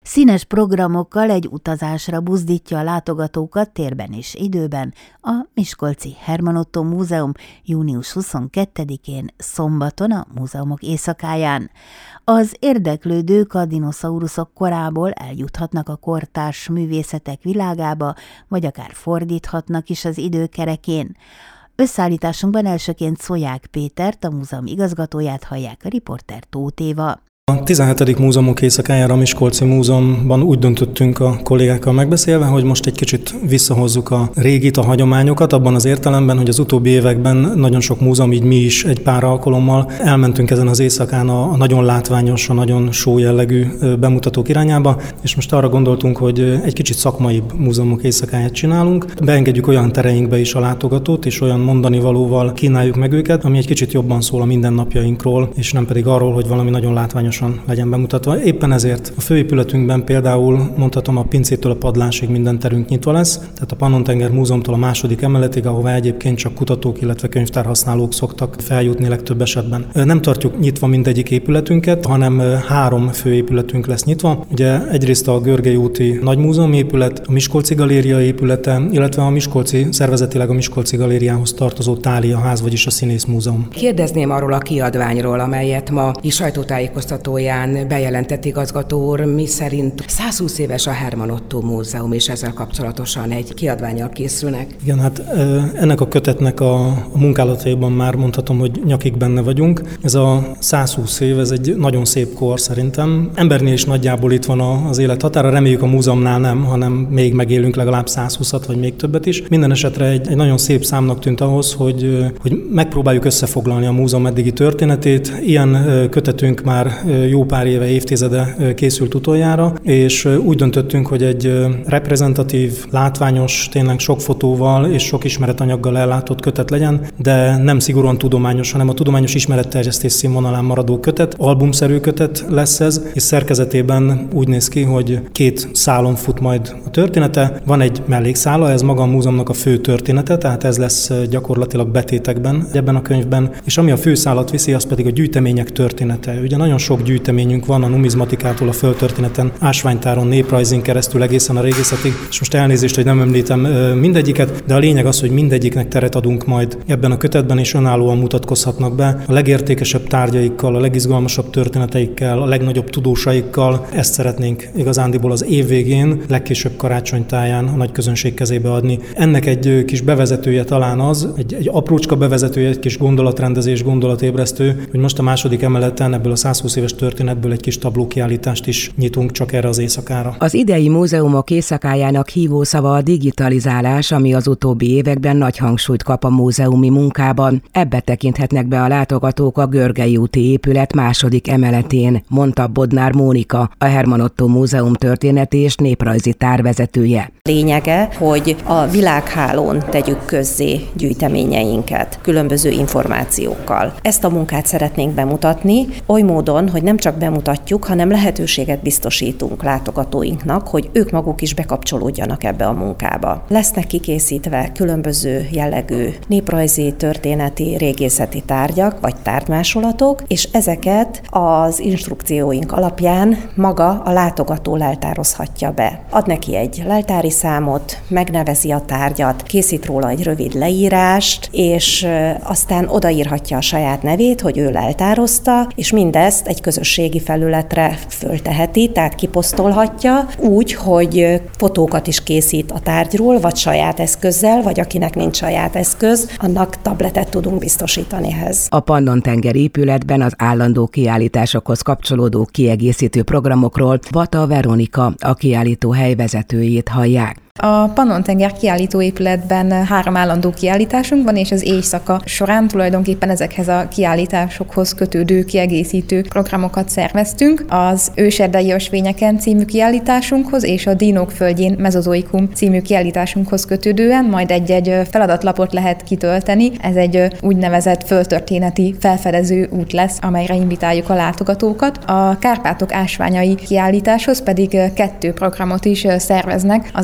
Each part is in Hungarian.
Színes programokkal egy utazásra buzdítja a látogatókat térben és időben a Miskolci Herman Ottó Múzeum június 22-én szombaton a múzeumok éjszakáján. Az érdeklődők a dinoszauruszok korából eljuthatnak a kortárs művészetek világába, vagy akár fordíthatnak is az időkerekén. Összeállításunkban elsőként Szolyák Pétert, a múzeum igazgatóját hallják, a riporter Tóth Éva. A 17. múzeumok éjszakájára a Miskolci Múzeumban úgy döntöttünk a kollégákkal megbeszélve, hogy most egy kicsit visszahozzuk a régit, a hagyományokat, abban az értelemben, hogy az utóbbi években nagyon sok múzeum, így mi is egy pár alkalommal elmentünk ezen az éjszakán a nagyon látványos, a nagyon show jellegű bemutatók irányába, és most arra gondoltunk, hogy egy kicsit szakmaibb múzeumok éjszakáját csinálunk. Beengedjük olyan tereinkbe is a látogatót, és olyan mondani valóval kínáljuk meg őket, ami egy kicsit jobban szól a mindennapjainkról, és nem pedig arról, hogy valami nagyon látványos legyen bemutatva. Éppen ezért a főépületünkben például mondhatom, a pincétől a padlásig minden terünk nyitva lesz, tehát a Pannon-tenger Múzeumtól a második emeletig, ahová egyébként csak kutatók, illetve könyvtárhasználók szoktak feljutni legtöbb esetben. Nem tartjuk nyitva mindegyik épületünket, hanem 3 főépületünk lesz nyitva. Ugye egyrészt a Görgei úti Nagymúzeum épület, a Miskolci Galéria épülete, illetve szervezetileg a Miskolci Galériához tartozó Thália ház, vagyis a Színész Múzeum. Kérdezném arról a kiadványról, amelyet ma is sajtótájékoztatóján bejelentett igazgató úr, miszerint 120 éves a Herman Ottó Múzeum, és ezzel kapcsolatosan egy kiadvánnyal készülnek. Igen, hát ennek a kötetnek a munkálataiban már mondhatom, hogy nyakig benne vagyunk. Ez a 120 év, ez egy nagyon szép kor szerintem. Embernél is nagyjából itt van az élet határa, reméljük a múzeumnál nem, hanem még megélünk legalább 120-at, vagy még többet is. Minden esetre egy nagyon szép számnak tűnt ahhoz, hogy megpróbáljuk összefoglalni a múzeum eddigi történetét. Ilyen kötetünk már jó pár éve, évtizede készült utoljára, és úgy döntöttünk, hogy egy reprezentatív, látványos, tényleg sok fotóval és sok ismeretanyaggal ellátott kötet legyen, de nem szigorúan tudományos, hanem a tudományos ismeretterjesztés színvonalán maradó kötet, albumszerű kötet lesz ez, és szerkezetében úgy néz ki, hogy 2 szálon fut majd a története. Van egy mellékszála, ez maga a múzeumnak a fő története, tehát ez lesz gyakorlatilag betétekben ebben a könyvben, és ami a főszálat viszi, az pedig a gyűjtemények története. Ugye nagyon sok gyűjteményünk van a numizmatikától a földtörténeten, ásványtáron, néprajzin keresztül egészen a régészetig, és most elnézést, hogy nem említem mindegyiket, de a lényeg az, hogy mindegyiknek teret adunk majd ebben a kötetben, és önállóan mutatkozhatnak be a legértékesebb tárgyaikkal, a legizgalmasabb történeteikkel, a legnagyobb tudósaikkal. Ezt szeretnénk igazándiból az év végén, legkésőbb karácsonytáján a nagy közönség kezébe adni. Ennek egy kis bevezetője talán az, egy aprócska bevezetője, egy kis gondolatrendezés, gondolatébresztő, hogy most a második emeleten ebből a 120 éves történetből egy kis tablókiállítást is nyitunk csak erre az éjszakára. Az idei múzeumok éjszakájának hívószava a digitalizálás, ami az utóbbi években nagy hangsúlyt kap a múzeumi munkában. Ebbe tekinthetnek be a látogatók a Görgei úti épület második emeletén, mondta Bodnár Mónika, a Herman Ottó Múzeum történeti és néprajzi tárvezetője. Lényege, hogy a világhálón tegyük közzé gyűjteményeinket, különböző információkkal. Ezt a munkát szeretnénk bemutatni, oly módon, hogy nem csak bemutatjuk, hanem lehetőséget biztosítunk látogatóinknak, hogy ők maguk is bekapcsolódjanak ebbe a munkába. Lesznek kikészítve különböző jellegű néprajzi, történeti, régészeti tárgyak vagy tárgymásolatok, és ezeket az instrukcióink alapján maga a látogató leltározhatja be. Ad neki egy leltári számot, megnevezi a tárgyat, készít róla egy rövid leírást, és aztán odaírhatja a saját nevét, hogy ő leltározta, és mindezt egy közösségi felületre fölteheti, tehát kiposztolhatja úgy, hogy fotókat is készít a tárgyról, vagy saját eszközzel, vagy akinek nincs saját eszköz, annak tabletet tudunk biztosítani ehhez. A Pannon-tenger épületben az állandó kiállításokhoz kapcsolódó kiegészítő programokról Vata Veronika, a kiállító helyvezetőjét hallják. A Pannon-tenger kiállítóépületben 3 állandó kiállításunk van, és az éjszaka során tulajdonképpen ezekhez a kiállításokhoz kötődő kiegészítő programokat szerveztünk. Az Őserdei ösvényeken című kiállításunkhoz és a Dinók földjén mezozoikum című kiállításunkhoz kötődően majd egy feladatlapot lehet kitölteni. Ez egy úgynevezett földtörténeti felfedező út lesz, amelyre invitáljuk a látogatókat. A Kárpátok ásványai kiállításhoz pedig 2 programot is szerveznek. Az ásvány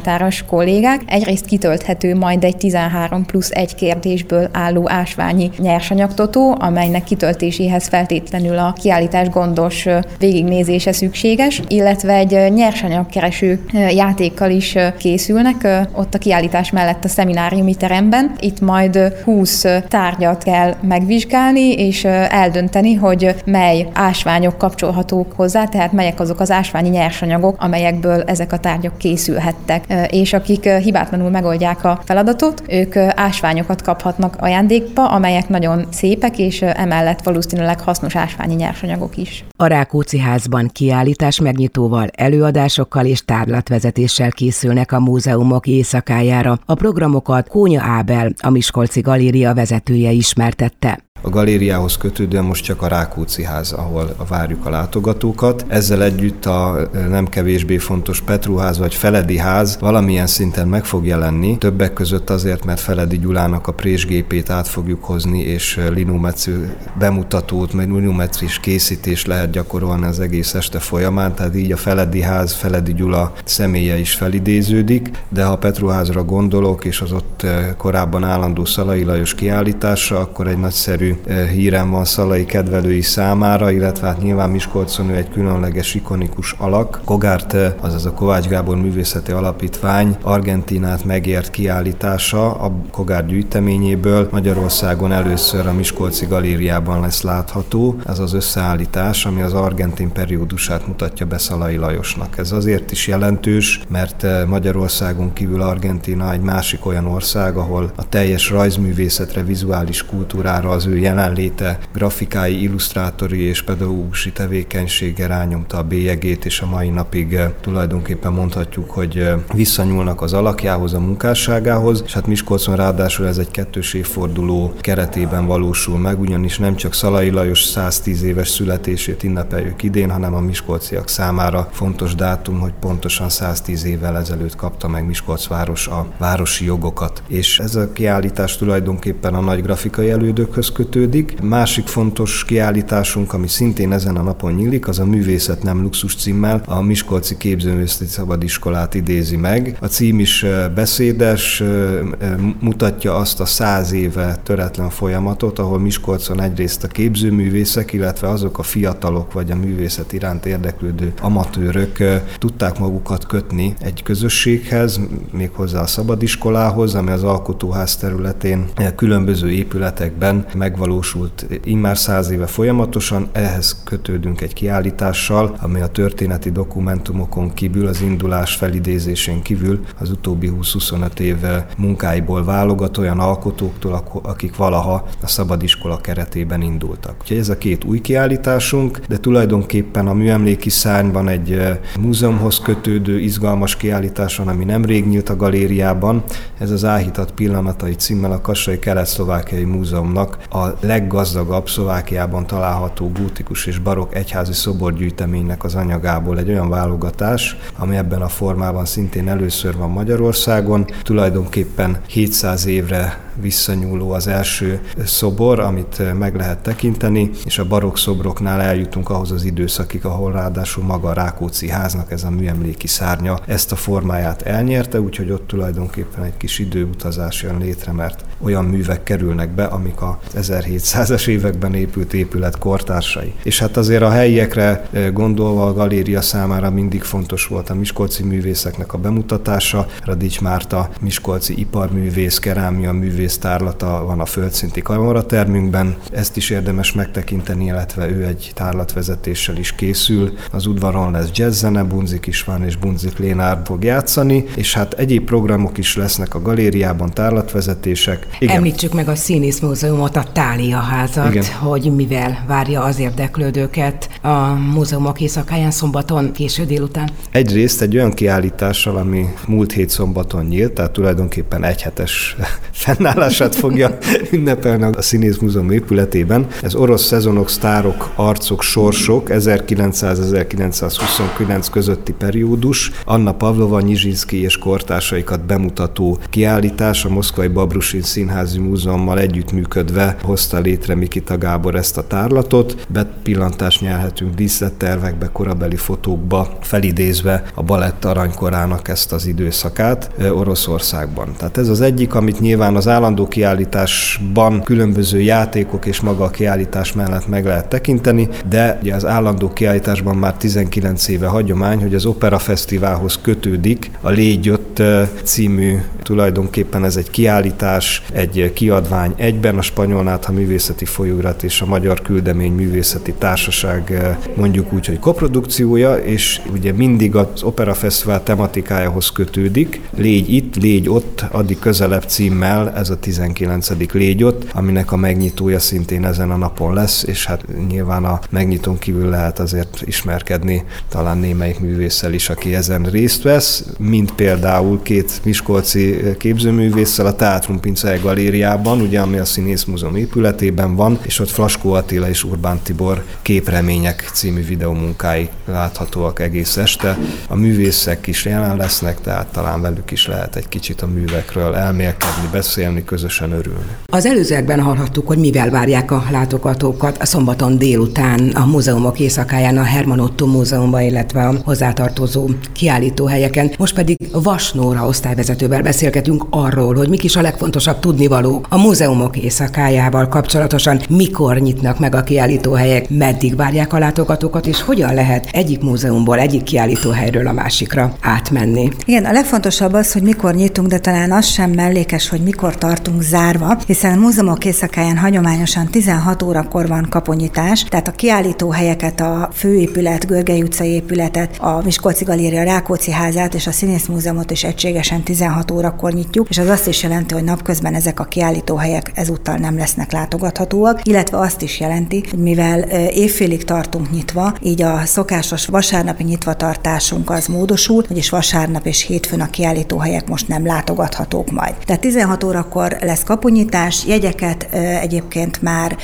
humántáros kollégák. Egyrészt kitölthető majd egy 13+1 kérdésből álló ásványi nyersanyagtotó, amelynek kitöltéséhez feltétlenül a kiállítás gondos végignézése szükséges, illetve egy nyersanyagkereső játékkal is készülnek ott a kiállítás mellett a szemináriumi teremben. Itt majd 20 tárgyat kell megvizsgálni, és eldönteni, hogy mely ásványok kapcsolhatók hozzá, tehát melyek azok az ásványi nyersanyagok, amelyekből ezek a tárgyak készülhettek. És akik hibátlanul megoldják a feladatot, ők ásványokat kaphatnak ajándékba, amelyek nagyon szépek, és emellett valószínűleg hasznos ásványi nyersanyagok is. A Rákóczi Házban kiállítás megnyitóval, előadásokkal és tárlatvezetéssel készülnek a múzeumok éjszakájára. A programokat Kónya Ábel, a Miskolci Galéria vezetője ismertette. A galériához kötődően most csak a Rákóczi Ház, ahol várjuk a látogatókat. Ezzel együtt a nem kevésbé fontos Petruház vagy Feledi ház valamilyen szinten meg fog jelenni. Többek között azért, mert Feledi Gyulának a présgépét át fogjuk hozni, és linometsző bemutatót, meg linometris készítést lehet gyakorolni az egész este folyamán, tehát így a Feledi ház, Feledi Gyula személye is felidéződik, de ha a Petruházra gondolok, és az ott korábban állandó Szalai Lajos kiállításra, akkor egy nagyszerű hírem van Szalai kedvelői számára, illetve hát nyilván Miskolcon ő egy különleges, ikonikus alak. Kogárt, azaz a Kovács Gábor Művészeti Alapítvány Argentínát megért kiállítása a Kogárt gyűjteményéből Magyarországon először a Miskolci Galériában lesz látható. Ez az összeállítás, ami az argentin periódusát mutatja be Szalai Lajosnak. Ez azért is jelentős, mert Magyarországon kívül Argentína egy másik olyan ország, ahol a teljes rajzművészetre, vizuális kultúrára az ő jelenléte, grafikái, illusztrátori és pedagógusi tevékenysége rányomta a bélyegét, és a mai napig tulajdonképpen mondhatjuk, hogy visszanyúlnak az alakjához, a munkásságához, és hát Miskolcon ráadásul ez egy 2. évforduló keretében valósul meg, ugyanis nem csak Szalai Lajos 110 éves születését ünnepeljük idén, hanem a miskolciak számára fontos dátum, hogy pontosan 110 évvel ezelőtt kapta meg Miskolcváros a városi jogokat. És ez a kiállítás tulajdonképpen a nagy grafikai elődökhöz kötődik. Másik fontos kiállításunk, ami szintén ezen a napon nyílik, az a Művészet nem luxus címmel a Miskolci Képzőművészeti Szabadiskolát idézi meg. A cím is beszédes, mutatja azt a 100 éve töretlen folyamatot, ahol Miskolcon egyrészt a képzőművészek, illetve azok a fiatalok vagy a művészet iránt érdeklődő amatőrök tudták magukat kötni egy közösséghez, méghozzá a Szabadiskolához, ami az Alkotóház területén különböző épületekben megvalósult immár 100 éve folyamatosan. Ehhez kötődünk egy kiállítással, ami a történeti dokumentumokon kívül, az indulás felidézésén kívül az utóbbi 20-25 év munkáiból válogat olyan alkotóktól, akik valaha a Szabadiskola keretében indultak. Úgyhogy ez a 2 új kiállításunk, de tulajdonképpen a Műemléki Szárnyban egy múzeumhoz kötődő izgalmas kiállítás van, ami nemrég nyílt a galériában. Ez az Áhítat pillanatai címmel a Kassai Kelet-Szlovákiai Múzeumnak a leggazdagabb Szlovákiában található gótikus és barokk egyházi szoborgyűjteménynek az anyagából egy olyan válogatás, ami ebben a formában szintén először van Magyarországon. Tulajdonképpen 700 évre visszanyúló az első szobor, amit meg lehet tekinteni, és a barokk szobroknál eljutunk ahhoz az időszakig, ahol ráadásul maga a Rákóczi Háznak ez a műemléki szárnya ezt a formáját elnyerte, úgyhogy ott tulajdonképpen egy kis időutazás jön létre, mert olyan művek kerülnek be, amik a 1700-as években épült épület kortársai. És hát azért a helyiekre gondolva a galéria számára mindig fontos volt a miskolci művészeknek a bemutatása. Radics Márta miskolci iparművész, kerámia művész tárlata van a földszinti kamaratermünkben. Ezt is érdemes megtekinteni, illetve ő egy tárlatvezetéssel is készül. Az udvaron lesz jazzzene, Bunzik István és Bunzik Lénár fog játszani, és hát egyéb programok is lesznek a galériában, tárlatvezetések. Igen. Említsük meg a Színészmúzeumot, a Thália házat, igen, hogy mivel várja az érdeklődőket a múzeumok éjszakáján szombaton, késő délután. Egyrészt egy olyan kiállítással, ami múlt hét szombaton nyílt, tehát tulajdonképpen egyhetes fennáll állását fogja ünnepelni a Színészmúzeum épületében. Ez orosz szezonok, sztárok, arcok, sorsok, 1900-1929 közötti periódus. Anna Pavlova, Nyizsinszkij és kortársaikat bemutató kiállítás, a Moszkvai Babrusin Színházi Múzeummal együttműködve hozta létre Mikita Gábor ezt a tárlatot. Bepillantást nyerhetünk díszlettervekbe, korabeli fotókba, felidézve a balett aranykorának ezt az időszakát Oroszországban. Tehát ez az egyik, amit nyilván az állandó kiállításban különböző játékok és maga a kiállítás mellett meg lehet tekinteni, de ugye az állandó kiállításban már 19 éve hagyomány, hogy az Opera Fesztiválhoz kötődik a Légy ott című, tulajdonképpen ez egy kiállítás, egy kiadvány egyben, a Spanyol Nátha Művészeti Folyóirat és a Magyar Küldemény Művészeti Társaság mondjuk úgy, hogy koprodukciója, és ugye mindig az Opera Fesztivál tematikájához kötődik. Légy itt, légy ott, addig közelebb címmel, ez a 19. Légy ott, aminek a megnyitója szintén ezen a napon lesz, és hát nyilván a megnyitón kívül lehet azért ismerkedni talán némelyik művésszel is, aki ezen részt vesz, mint például két miskolci képzőművésszel a Teátrum Pince galériában, ugye, ami a Színészmúzeum épületében van, és ott Flaskó Attila és Urbán Tibor Képremények című videómunkái láthatóak egész este. A művészek is jelen lesznek, tehát talán velük is lehet egy kicsit a művekről elmélkedni, beszélni, közösen örülni. Az előzőekben hallhattuk, hogy mivel várják a látogatókat a szombaton délután a múzeumok éjszakáján a Herman Otto Múzeumban, illetve a hozzátartozó kiállítóhelyeken. Most pedig Vas Nóra osztályvezetővel beszélgetünk arról, hogy mik is a legfontosabb tudnivaló a múzeumok éjszakájával kapcsolatosan, mikor nyitnak meg a kiállítóhelyek, meddig várják a látogatókat, és hogyan lehet egyik múzeumból, egyik kiállítóhelyről a másikra átmenni. Igen, a legfontosabb az, hogy mikor nyitunk, de talán az sem mellékes, hogy mikor tartunk zárva, hiszen a múzeumok éjszakáján hagyományosan 16 órakor van kaponyítás, tehát a kiállítóhelyeket, a főépület, Görgei utcai épületet, a Miskolci Galéria Rákóczi házát és a Színészmúzeumot is egységesen 16 órakor nyitjuk, és az azt is jelenti, hogy napközben ezek a kiállítóhelyek ezúttal nem lesznek látogathatóak, illetve azt is jelenti, hogy mivel évfélig tartunk nyitva, így a szokásos vasárnapi nyitvatartásunk az módosul, vagyis vasárnap és hétfőn a kiállítóhelyek most nem látogathatók majd. Tehát 16 órakor lesz kapunyítás, jegyeket egyébként már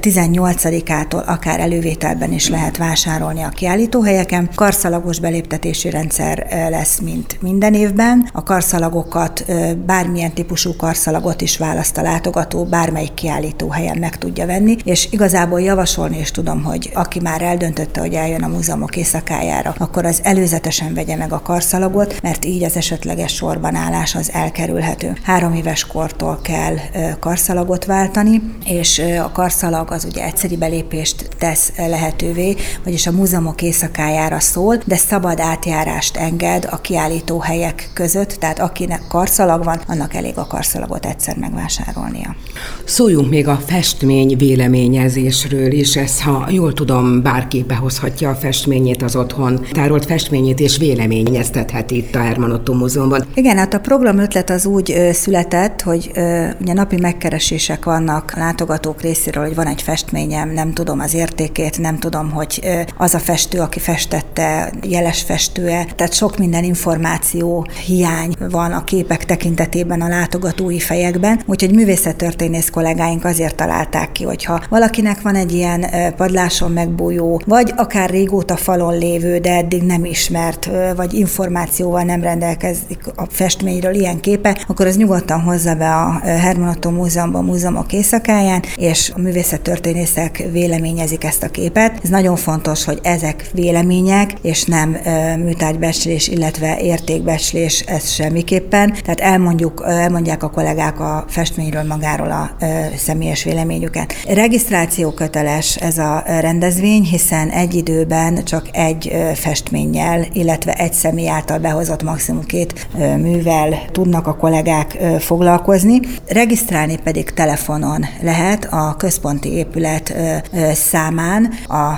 18-ától akár elővételben is lehet vásárolni a kiállítóhelyeken. Karszalagos beléptetési rendszer lesz, mint minden évben. A karszalagokat, bármilyen típusú karszalagot is választ a látogató, bármelyik kiállítóhelyen meg tudja venni, és igazából javasolni is tudom, hogy aki már eldöntötte, hogy eljön a múzeumok éjszakájára, akkor az előzetesen vegye meg a karszalagot, mert így az esetleges sorban állás az elkerülhető. 3 éves kortól kell karszalagot váltani, és a karszalag az ugye egyszeri belépést tesz lehetővé, vagyis a múzeumok éjszakájára szól, de szabad átjárást enged a kiállítóhelyek között, tehát akinek karszalag van, annak elég a karszalagot egyszer megvásárolnia. Szóljunk még a festmény véleményezésről is, ez, ha jól tudom, bárki behozhatja a festményét az otthon tárolt festményét és véleményeztethet itt a Herman Otto Múzeumban. Igen, hát a program ötlet az úgy született, hogy ugye napi megkeresések vannak a látogatók részéről, hogy van egy festményem, nem tudom az értékét, nem tudom, hogy az a festő, aki festette, jeles festőe, tehát sok minden információ hiány van a képek tekintetében a látogatói fejekben, úgyhogy művészettörténész kollégáink azért találták ki, hogyha valakinek van egy ilyen padláson megbújó, vagy akár régóta falon lévő, de eddig nem ismert, vagy információval nem rendelkezik a festményről ilyen képe, akkor az nyugodtan hozza be a Herman Otto Múzeumban, a múzeumok éjszakáján, és a művészettörténészek véleményezik ezt a képet. Ez nagyon fontos, hogy ezek vélemények, és nem műtárgybecslés, illetve értékbecslés, ez semmiképpen. Tehát elmondják a kollégák a festményről magáról a személyes véleményüket. Regisztráció köteles ez a rendezvény, hiszen egy időben csak egy festménnyel, illetve egy személy által behozott maximum 2 művel tudnak a kollégák foglalkozni. Regisztrálni pedig telefonon lehet a központi épület számán, a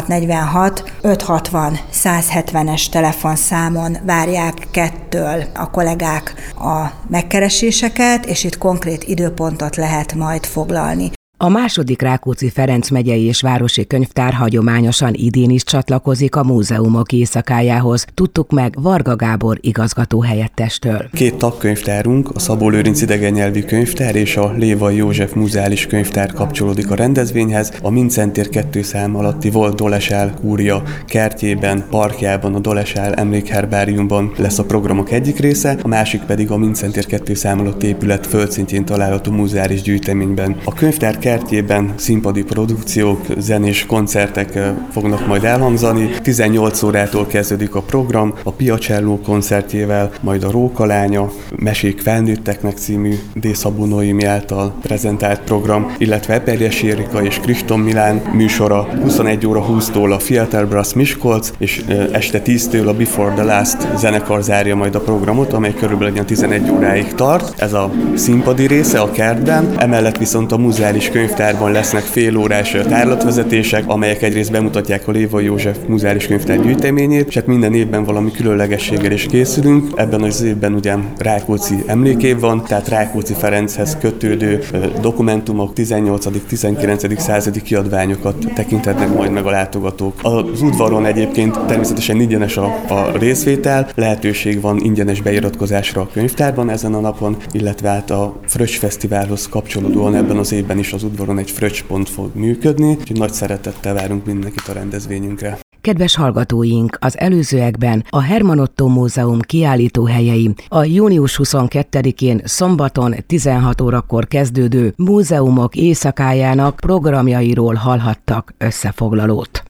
0646 560 170-es telefonszámon várják 2-től a kollégák a megkereséseket, és itt konkrét időpontot lehet majd foglalni. A második Rákóczi Ferenc megyei és városi könyvtár hagyományosan idén is csatlakozik a múzeumok éjszakájához. Tudtuk meg Varga Gábor igazgató helyettestől. 2 tagkönyvtárunk, a Szabó-Lőrinc idegennyelvű könyvtár és a Lévai József muzeális könyvtár kapcsolódik a rendezvényhez. A Mindszentér 2 szám alatti volt Dolesál kúria kertjében, parkjában, a Dolesál emlékherbáriumban lesz a programok egyik része, a másik pedig a Mindszentér 2 szám alatti épület földszintjén található muzeális gyűjteményben. A könyvtár kertjében színpadi produkciók, zenés koncertek fognak majd elhangzani. 18 órától kezdődik a program, a Piacello koncertjével, majd a Rókalánya, Mesék felnőtteknek című D. Szabó Noémi által prezentált program, illetve Eperjes Érika és Kriston Milán műsora. 21 óra 20-tól a Fiatal Brass Miskolc, és este 10-től a Before the Last zenekar zárja majd a programot, amely körülbelül 11 óráig tart. Ez a színpadi része a kertben, emellett viszont a muzeális könyvtárban lesznek félórás tárlatvezetések, amelyek egyrészt bemutatják a Lévai József muzeális könyvtár gyűjteményét, és hát minden évben valami különlegességgel is készülünk. Ebben az évben ugye Rákóczi emlékév van, tehát Rákóczi Ferenchez kötődő dokumentumok, 18.-19. századi kiadványokat tekinthetnek majd meg a látogatók. Az udvaron egyébként természetesen ingyenes a részvétel, lehetőség van ingyenes beiratkozásra a könyvtárban ezen a napon, illetve hát a Fröccs Fesztiválhoz kapcsolódóan ebben az évben is az udvaron egy fröccspont fog működni, úgyhogy nagy szeretettel várunk mindenkit a rendezvényünkre. Kedves hallgatóink, az előzőekben a Herman Ottó Múzeum kiállítóhelyei a június 22-én szombaton 16 órakor kezdődő múzeumok éjszakájának programjairól hallhattak összefoglalót.